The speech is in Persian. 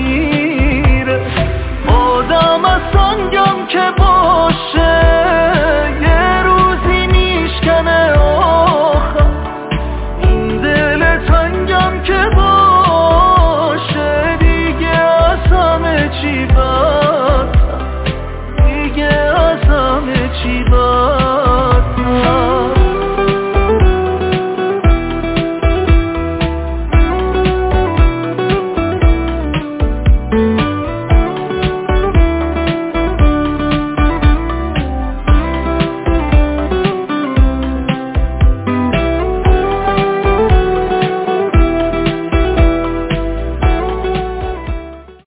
میره. آدم از سنگم که باشه یه روزی میشکنه آخر، این دل تنگم که باشه دیگه از همه چی بدتر، دیگه از همه چی بدتر.